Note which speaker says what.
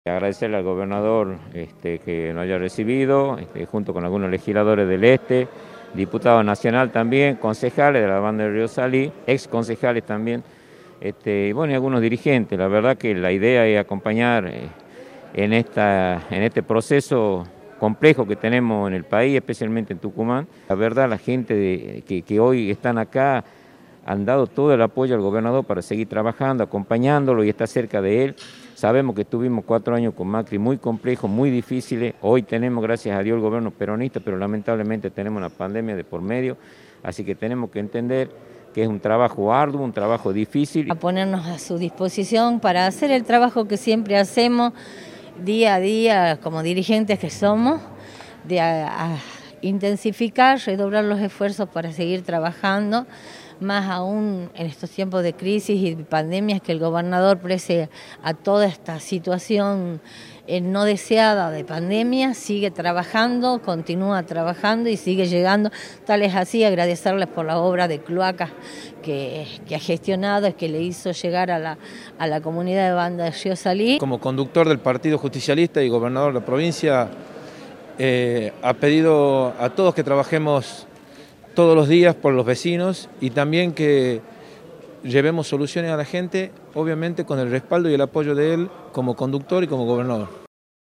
Speaker 1: Agradecerle al gobernador que nos haya recibido, junto con algunos legisladores del diputado nacional también, concejales de la banda de Río Salí, ex concejales también, y bueno, y algunos dirigentes. La verdad que la idea es acompañar en este proceso complejo que tenemos en el país, especialmente en Tucumán. La verdad, la gente que hoy están acá han dado todo el apoyo al gobernador para seguir trabajando, acompañándolo y estar cerca de él. Sabemos que tuvimos 4 años con Macri muy complejos, muy difíciles. Hoy tenemos, gracias a Dios, el gobierno peronista, pero lamentablemente tenemos una pandemia de por medio. Así que tenemos que entender que es un trabajo arduo, un trabajo difícil.
Speaker 2: A ponernos a su disposición para hacer el trabajo que siempre hacemos día a día como dirigentes que somos, a intensificar, redoblar los esfuerzos para seguir trabajando, más aún en estos tiempos de crisis y de pandemias, que el gobernador, pese a toda esta situación no deseada de pandemia, sigue trabajando, continúa trabajando y sigue llegando. Tal es así, agradecerles por la obra de cloacas que ha gestionado, que le hizo llegar a la comunidad de Banda de Río Salí.
Speaker 3: Como conductor del Partido Justicialista y gobernador de la provincia, ha pedido a todos que trabajemos todos los días por los vecinos y también que llevemos soluciones a la gente, obviamente con el respaldo y el apoyo de él como conductor y como gobernador.